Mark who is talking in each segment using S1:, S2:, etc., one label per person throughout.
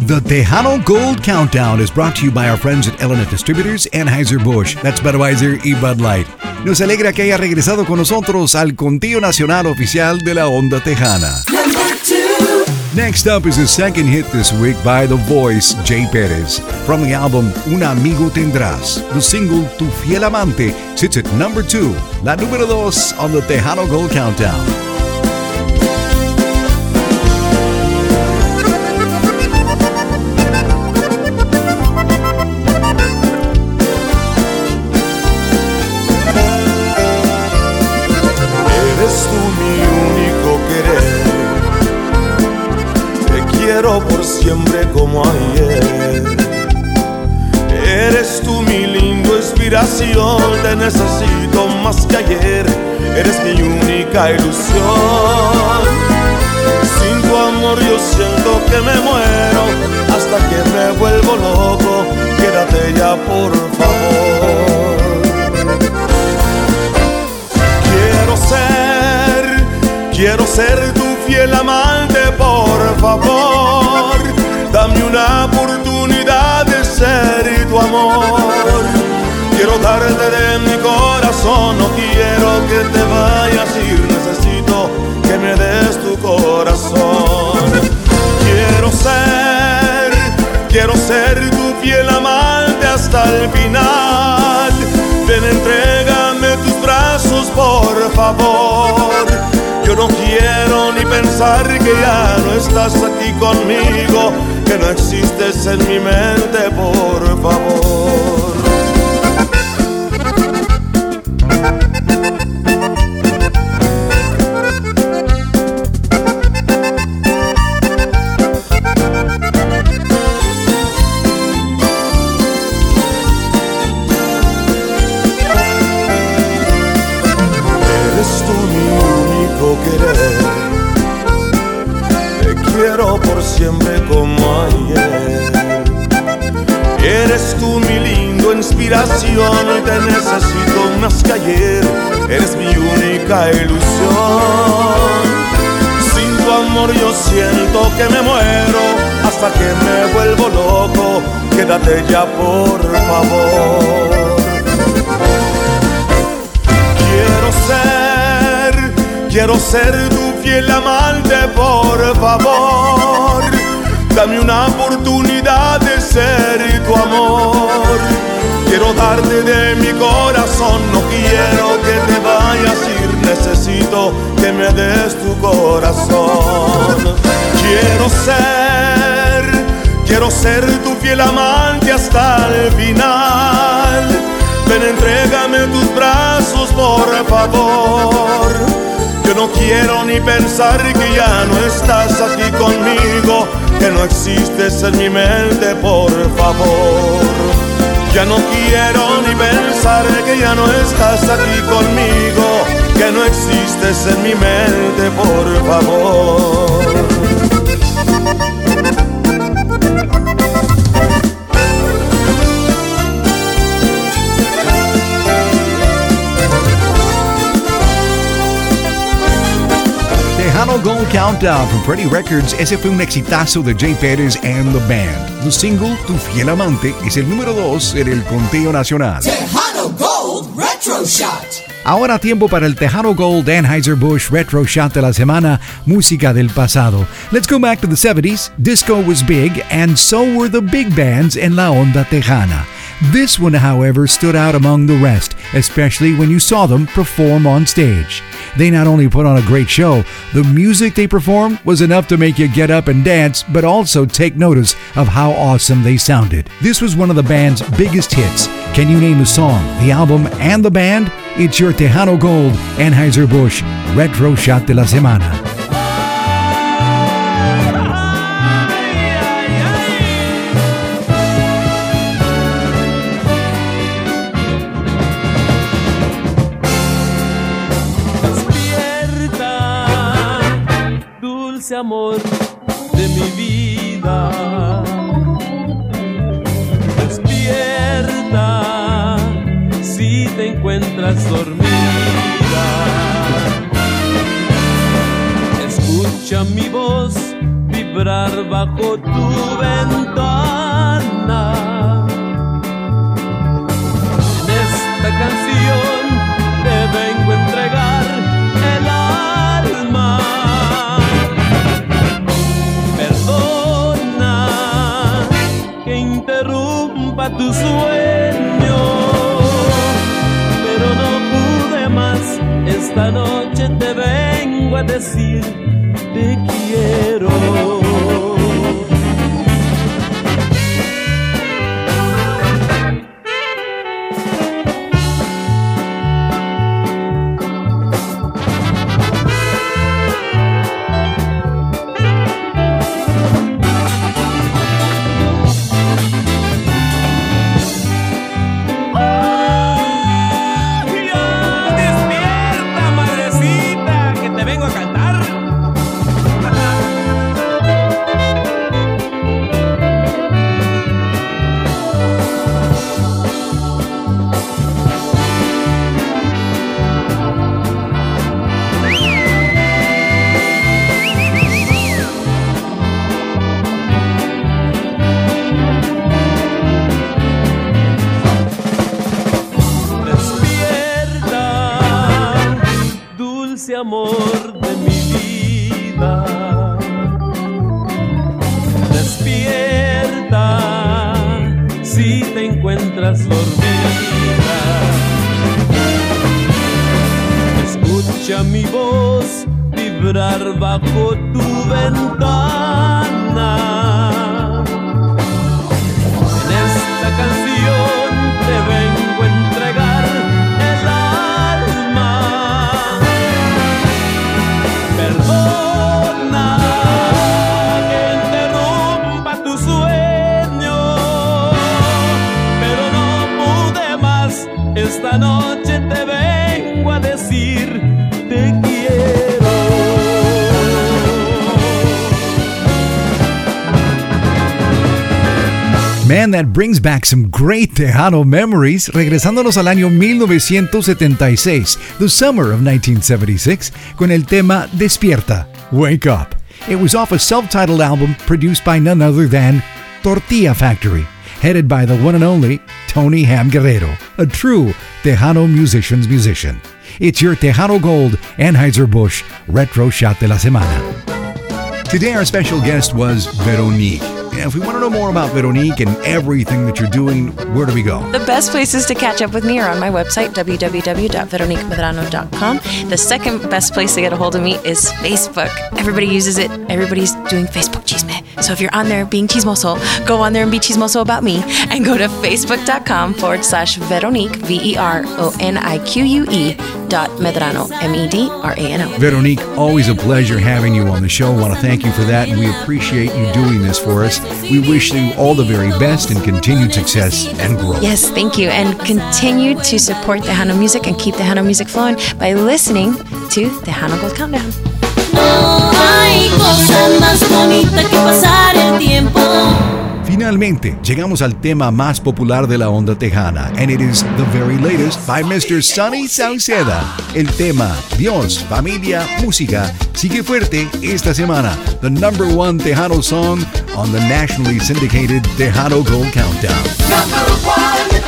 S1: The Tejano Gold Countdown is brought to you by our friends at Elenet Distributors, Anheuser-Busch, that's Budweiser y Bud Light. Nos alegra que haya regresado con nosotros al conteo nacional oficial de la onda tejana. Next up is the second hit this week by the voice Jay Perez. From the album Un Amigo Tendrás, the single Tu Fiel Amante sits at number 2, la número 2 on the Tejano Gold Countdown.
S2: Por siempre como ayer. Eres tú mi lindo inspiración, te necesito más que ayer. Eres mi única ilusión. Sin tu amor yo siento que me muero, hasta que me vuelvo loco. Quédate ya por favor. Quiero ser tu fiel amante, por favor. Dame una oportunidad de ser tu amor. Quiero darte de mi corazón, no quiero que te vayas a ir. Necesito que me des tu corazón. Quiero ser tu fiel amante hasta el final. Ven, entrégame tus brazos, por favor. Yo no quiero ni pensar que ya no estás aquí conmigo, que no existes en mi mente, por favor. Por siempre como ayer. Eres tú mi lindo inspiración, y te necesito más que ayer. Eres mi única ilusión. Sin tu amor yo siento que me muero, hasta que me vuelvo loco. Quédate ya por favor. Quiero ser tu fiel amante, por favor. Dame una oportunidad de ser tu amor. Quiero darte de mi corazón, no quiero que te vayas a ir. Necesito que me des tu corazón. Quiero ser tu fiel amante hasta el final. Ven, entrégame tus brazos, por favor. Yo no quiero ni pensar que ya no estás aquí conmigo, que no existes en mi mente, por favor. Ya no quiero ni pensar que ya no estás aquí conmigo, que no existes en mi mente, por favor.
S1: Tejano Gold Countdown from Pretty Records. Ese fue un exitazo de Jay Perez and the Band. The single Tu Fiel Amante es el número 2 en el conteo nacional.
S3: Tejano Gold Retro Shot.
S1: Ahora tiempo para el Tejano Gold Anheuser-Busch Retro Shot de la semana, música del pasado. Let's go back to the 70s. Disco was big, and so were the big bands en la onda tejana. This one, however, stood out among the rest, especially when you saw them perform on stage. They not only put on a great show, the music they performed was enough to make you get up and dance, but also take notice of how awesome they sounded. This was one of the band's biggest hits. Can you name the song, the album, and the band? It's your Tejano Gold Anheuser-Busch Retro Shot de la Semana.
S4: Dulce amor de mi vida, despierta si te encuentras dormida. Escucha mi voz vibrar bajo tu ventana. En esta canción te vengo a entregar el alma. Perdona que interrumpa tu sueño, pero no pude más. Esta noche te vengo a decir te quiero. Amor de mi vida, despierta si te encuentras dormida. Escucha mi voz vibrar bajo tu ventana. En esta canción te vengo a entregar el alma. Perdona que interrumpa tu sueño, pero no pude más. Esta noche te vengo a decir te quiero.
S1: Man, that brings back some great Tejano memories. Regresándonos al año 1976, the summer of 1976, con el tema Despierta, Wake Up. It was off a self-titled album produced by none other than Tortilla Factory, headed by the one and only Tony Ham Guerrero, a true Tejano musician's musician. It's your Tejano Gold Anheuser-Busch Retro Shot de la Semana. Today our special guest was Veronique. If we want to know more about Veronique and everything that you're doing, where do we go?
S5: The best places to catch up with me are on my website, www.veroniquemedrano.com. The second best place to get a hold of me is Facebook. Everybody uses it. Everybody's doing Facebook chisme. So if you're on there being chismoso, go on there and be chismoso about me and go to facebook.com/Veronique, VERONIQUE.Medrano, MEDRANO.
S1: Veronique, always a pleasure having you on the show. I want to thank you for that, and we appreciate you doing this for us. We wish you all the very best and continued success and growth.
S5: Yes, thank you. And continue to support Tejano music and keep Tejano music flowing by listening to Tejano Gold Countdown.
S6: No hay cosa más bonita que pasar el tiempo.
S1: Finalmente, llegamos al tema más popular de la onda tejana, and it is the very latest by Mr. Sonny Sauceda. El tema Dios, Familia, Música sigue fuerte esta semana. The #1 Tejano song on the nationally syndicated Tejano Gold Countdown.
S3: #1.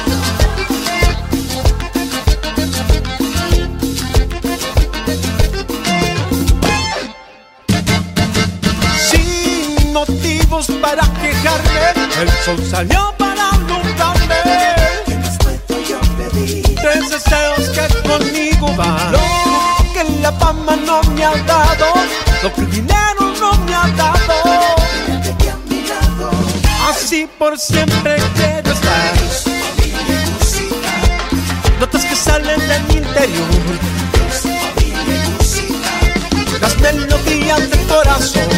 S2: Para quejarme, el sol salió para alumbrarme.
S3: ¿Qué más puedo yo pedir?
S2: 3 deseos que conmigo van. Lo que la fama no me ha dado, lo que el dinero no me ha dado.
S3: Quédate a mi lado.
S2: Así por siempre quiero estar.
S3: Dios, familia y música.
S2: Notas que salen de mi interior.
S3: Dios, familia y música.
S2: Las melodías del corazón.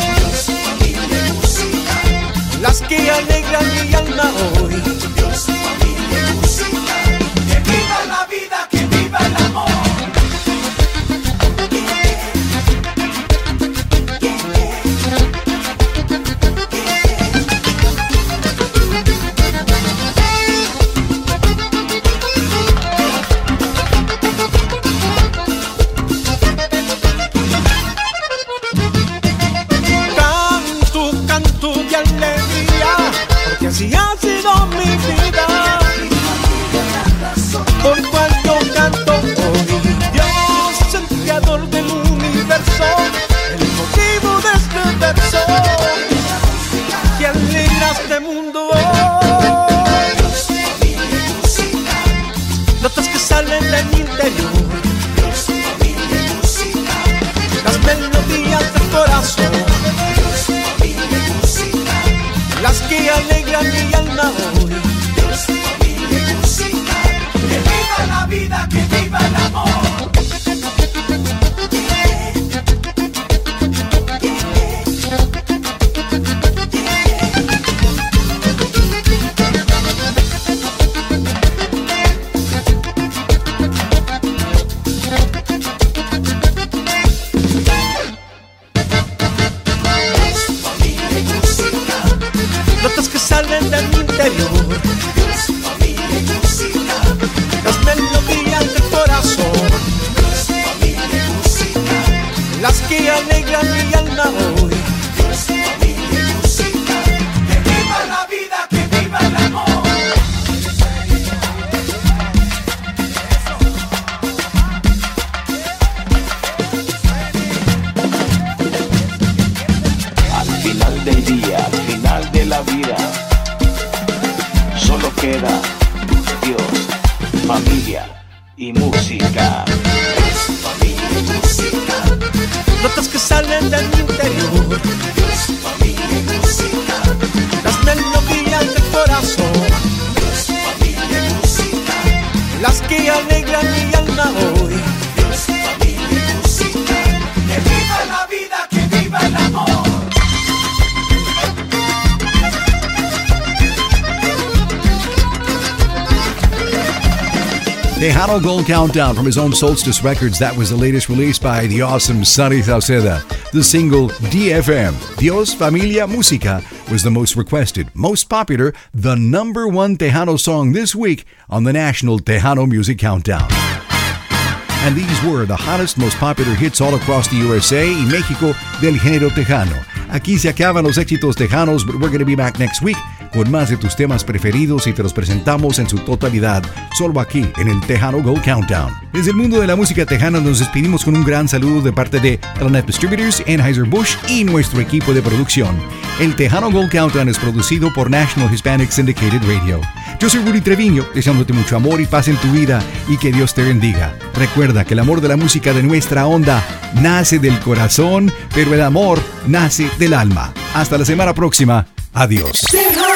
S2: Las que alegran mi alma hoy.
S3: Dios, familia y música. Que viva la vida, que viva el amor.
S4: si ha sido mi vida, por cual yo canto hoy. Dios, el creador del universo, el motivo de este verso, que alegra este mundo. Notas que salen de mi interior, las melodías del corazón, las que alegran mi alma hoy.
S3: Que viva la vida, que viva el amor.
S4: Notas que salen de mi interior, las melodías del corazón, las que alegran mi alma hoy.
S3: Que viva la vida, que viva el amor.
S7: Al final del día, al final de la vida, solo queda Dios, familia y música.
S4: Notas que salen de mi interior, las melodías del corazón, las que alegran mi alma hoy.
S3: Que viva la vida, que viva el amor.
S1: Tejano Gold Countdown from his own Solstice Records. That was the latest release by the awesome Sonny Sauceda. The single DFM, Dios, Familia, Música, was the most requested, most popular, the #1 Tejano song this week on the National Tejano Music Countdown. And these were the hottest, most popular hits all across the USA y México del género tejano. Aquí se acaban los éxitos tejanos, but we're going to be back next week con más de tus temas preferidos y te los presentamos en su totalidad, solo aquí en el Tejano Gold Countdown. Desde el mundo de la música tejana nos despedimos con un gran saludo de parte de LNF Distributors, Anheuser-Busch y nuestro equipo de producción. El Tejano Gold Countdown es producido por National Hispanic Syndicated Radio. Yo soy Rudy Treviño, deseándote mucho amor y paz en tu vida y que Dios te bendiga. Recuerda que el amor de la música de nuestra onda nace del corazón, pero el amor nace del alma. Hasta la semana próxima. Adiós.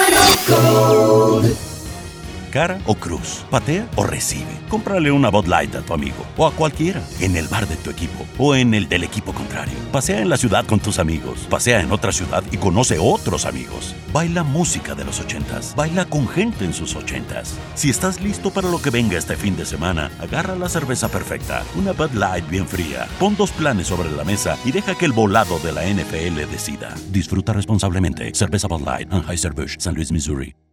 S8: Cara o cruz, patea o recibe. Cómprale una Bud Light a tu amigo o a cualquiera, en el bar de tu equipo o en el del equipo contrario. Pasea en la ciudad con tus amigos, pasea en otra ciudad y conoce otros amigos. Baila música de los 80s, baila con gente en sus 80s. Si estás listo para lo que venga este fin de semana, agarra la cerveza perfecta, una Bud Light bien fría. Pon 2 planes sobre la mesa y deja que el volado de la NFL decida. Disfruta responsablemente. Cerveza Bud Light, Anheuser-Busch, San Luis, Missouri.